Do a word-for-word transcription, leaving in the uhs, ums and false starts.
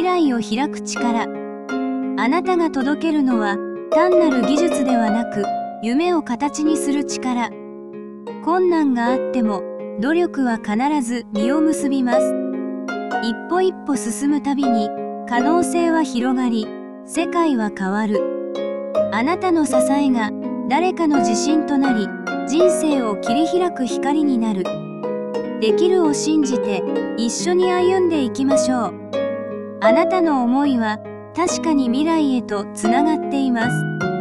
来を開く力。あなたが届けるのは単なる技術ではなく、夢を形にする力。困難があっても努力は必ず実を結びます。一歩一歩進むたびに可能性は広がり、世界は変わる。あなたの支えが誰かの自信となり、人生を切り開く光になる。できるを信じて一緒に歩んでいきましょう。あなたの思いは確かに未来へとつながっています。